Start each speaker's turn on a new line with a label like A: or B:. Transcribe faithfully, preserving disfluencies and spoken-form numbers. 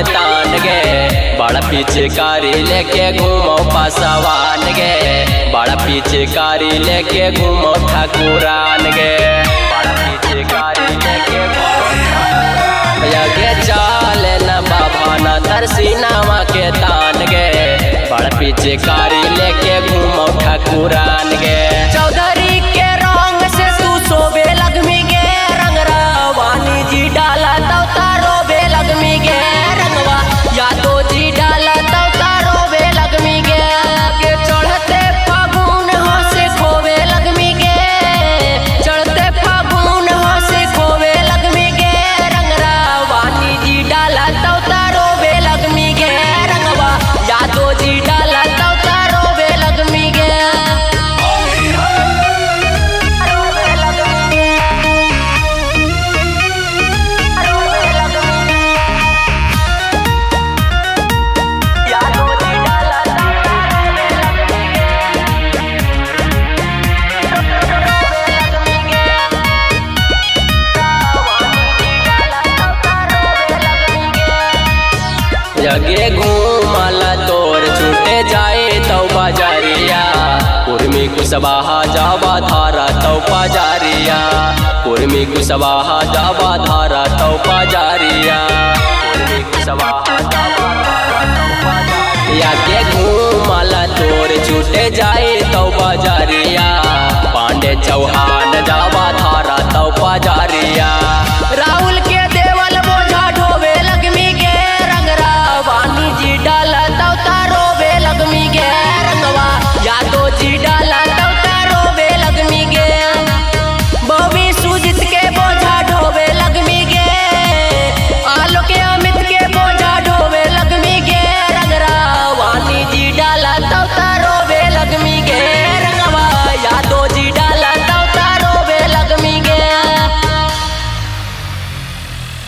A: तान गे बड़ा पिचकारी लेके घूमो पासवान गे बड़ा पिचकारी लेके घूमो ठाकुरान गे बड़ा पिचकारी लेके यगे चाल न बाबा न तरसीनावा के तान गे बड़ा पिचकारी लेके घूमो ठाकुरान गे चौधरी के रंग से तू सोबे लगमी गे रंगरा वानी जी डाला तो तारो बे लगमी गे रंगवा यादो जी डाला तो तारो बे लगमी गे के चढ़ते फागुन हो से खोवे लगमी गे चढ़ते फागुन हो से खोवे लगमी गे रंगरा वानी जी डाला तो तारो बे लगमी गे रंगवा यादो जी डाला तो तारो बे लगमी गे जगे घूमला तोर छूटे जाए तो बाजारिया उर्मी कुशवाहा जावा धारा तो बाजारिया उर्मी कुशवाहा जावा धारा तो बाजारिया उर्मी कुशवाहा जावा धारा तो बाजारिया के घूमला तोर छूटे जाए